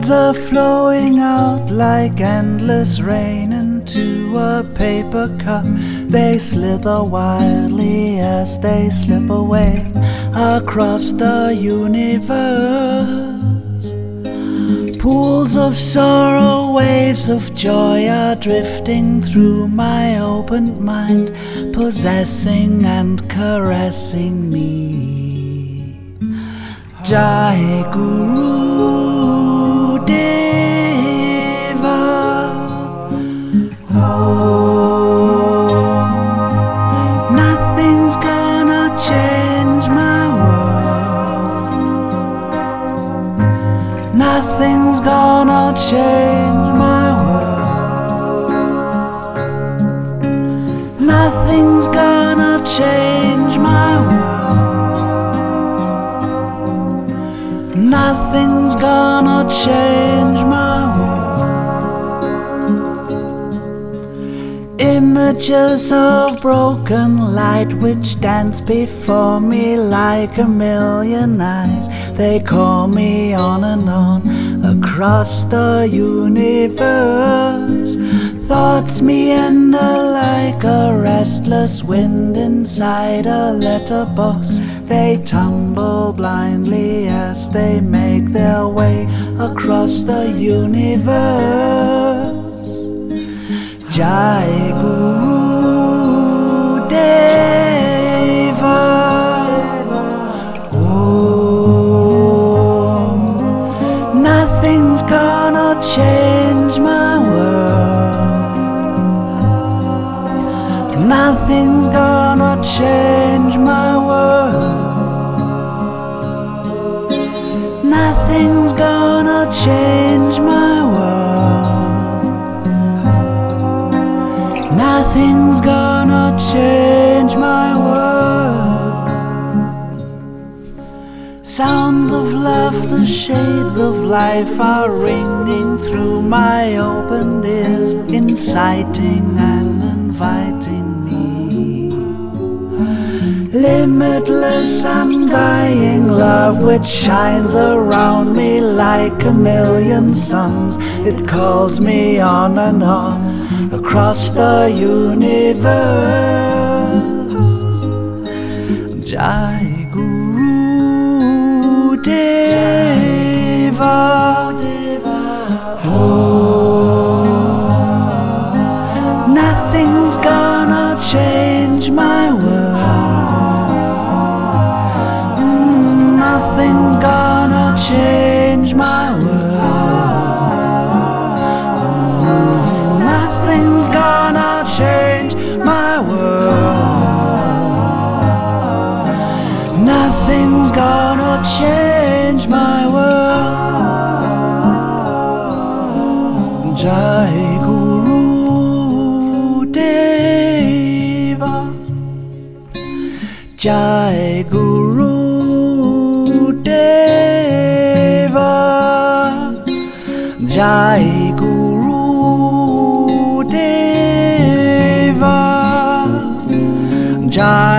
Words are flowing out like endless rain into a paper cup. They slither wildly as they slip away across the universe. Pools of sorrow, waves of joy are drifting through my opened mind, possessing and caressing me. Jai Guru Deva. Oh, nothing's gonna change my world. Nothing's gonna change my world. Nothing's gonna change my world. Nothing's gonna change my world. Images of broken light which dance before me like a million eyes. They call me on and on across the universe. Thoughts meander like a restless wind inside a letterbox. They tumble blindly as they make their way across the universe. Jai Guru Deva. Oh, nothing's gonna change my world. Nothing's gonna change my world. Nothing's gonna change my world. Nothing's gonna change my world. Sounds of laughter, shades of life are ringing through my opened ears, inciting and inviting me. Limitless, undying love which shines around me like a million suns. It calls me on and on across the universe. Jai Guru Deva. Oh, nothing's gonna change my world. Nothing's gonna change my world. Nothing's gonna change my world. Nothing's gonna change my world. Jai Guru Deva. Jai Guru Deva. Jai Guru Deva. Jai